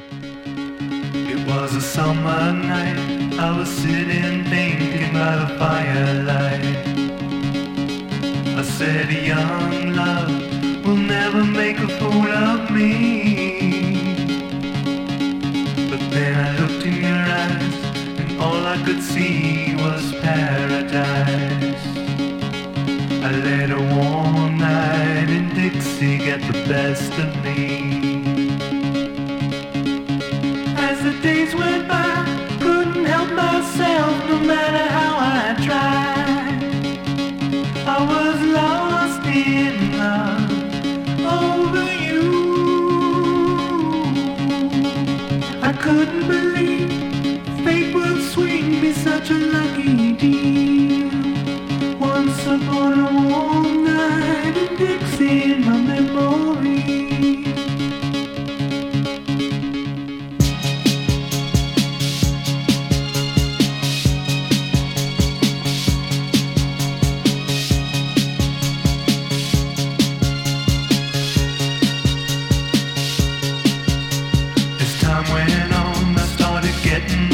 It was a summer night, I was sitting thinking by the firelight. I said, young love will never make a fool of me. But then I looked in your eyes, and all I could see was paradise. I let a warm night in Dixie get the best of me. As the days went by, couldn't help myself no matter how I tried. I was lost in love over you. I couldn't believe fate would swing me such a lucky deal. Once upon a warm night in Dixie in my memory. As time went on, I started getting